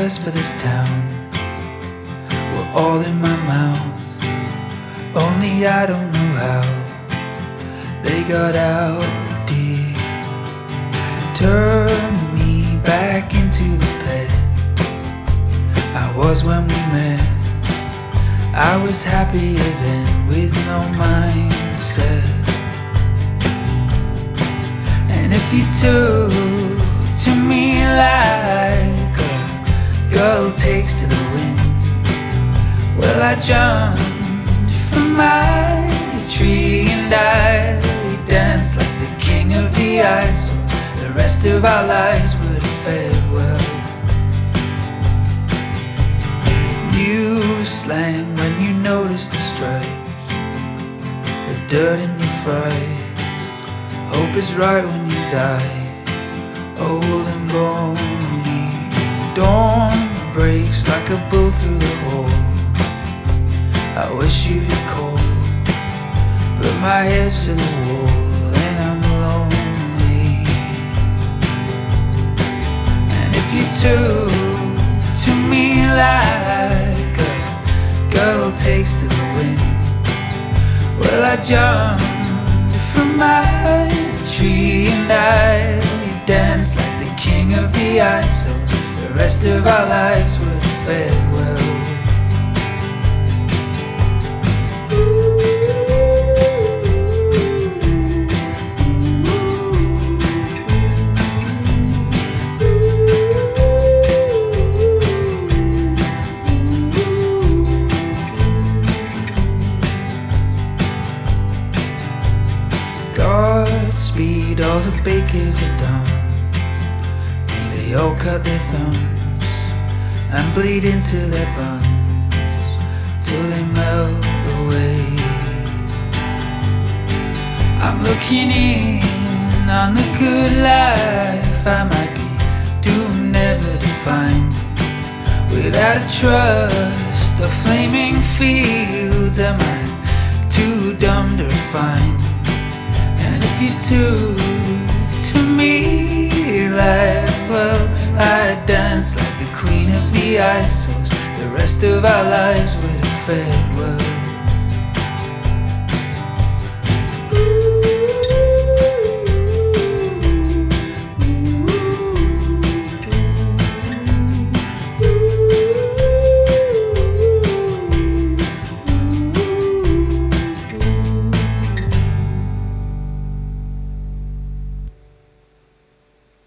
colors for this town were all in my mouth. Only I don't know how they got out, dear. Turn me back into the pet I was when we met. I was happier then with no mindset. And if you took to me like a girl takes to the wind, well, I jumped from my tree and I danced like the king of the ice, so the rest of our lives would have fared well. New slang when you notice the stripes, the dirt in your fries. Hope is right when you die, old and bony. Dawn breaks like a bull through the hole. I wish you'd call, but my head's to the wall and I'm lonely. And if you took to me like a girl takes to the wind, well, I jumped from my tree and I danced like the king of the ice, so the rest of our lives would have fared well. Godspeed, all the bakers are done. May they all cut their thumbs and bleed into their buns till they melt away. I'm looking in on the good life I might be doomed never to find. Without a trust of flaming fields, am I too dumb to refine? And if you took to me like, well, I'd dance like the queen of the ice, so the rest of our lives would have fared well.